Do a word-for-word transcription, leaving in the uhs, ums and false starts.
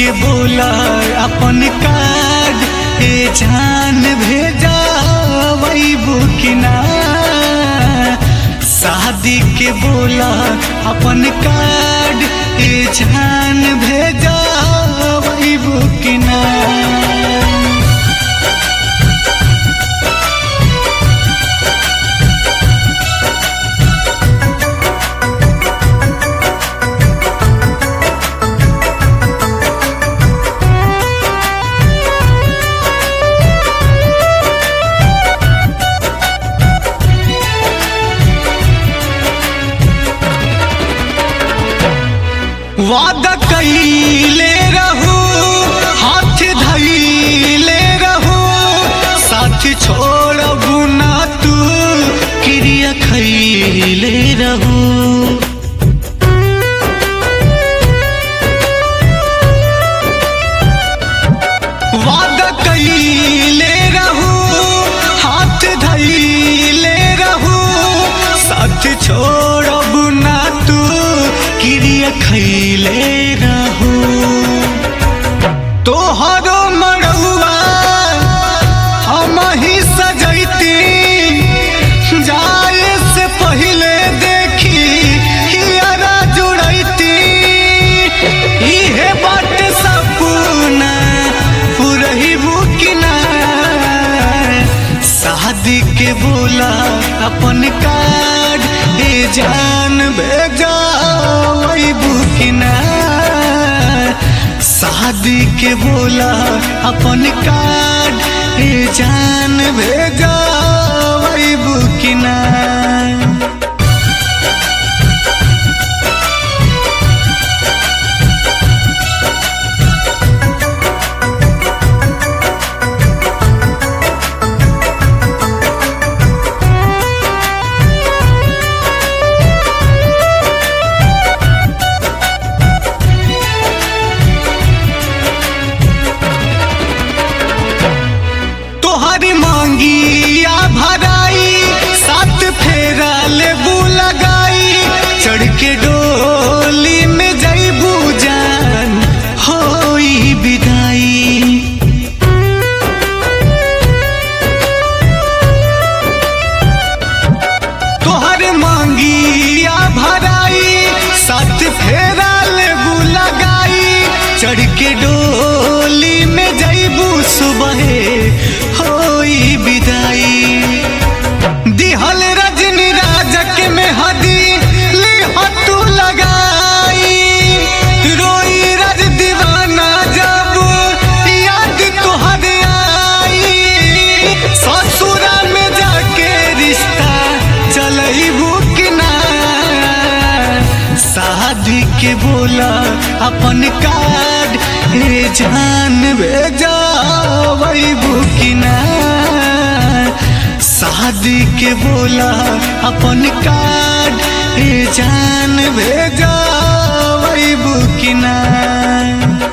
के बोला अपन कार्ड ए जान भेजा वही बुकिना। शादी के बोला अपन कार्ड ए जान भेजा वही बुकिना। वादा कईले रहू हाथ धईले रहू साथ छोड़बू ना तू क्रिया खईले रहू। वादा कईले रहू हाथ धईले रहू साथ छोड़बू ना तू क्रिया खैले रहू। तोहरो मड़ुआ हम ही सजैती जाए से पहले देखी हियरा जुड़ैती। इहे बात सपना पुरही बुकिना। शादी के बोला अपन कार्ड ए जान भेजा वही बुकिना। शादी के बोला अपन कार्ड ए जान भेजा वही बुकिना। मांगिया भराई सात फेरा लेबू लगाई चढ़ के डोली में जईबू जान होई विदाई। तोहर मांगिया भराई सात फेरा लेबू लगाई चढ़ के डोली में जईबू सुबह होई विदाई। दिहल रजनी राजक में हदी लिहतू लगाई रोई रज दीवाना जब याद तोहर आई। ससुरा में जाके रिश्ता चलईबू किना। शादी के बोला अपन कार्ड ए जान भेजा वही बुकिना। शादी के बोला अपन कार्ड ए जान भेजा वही बुकिना।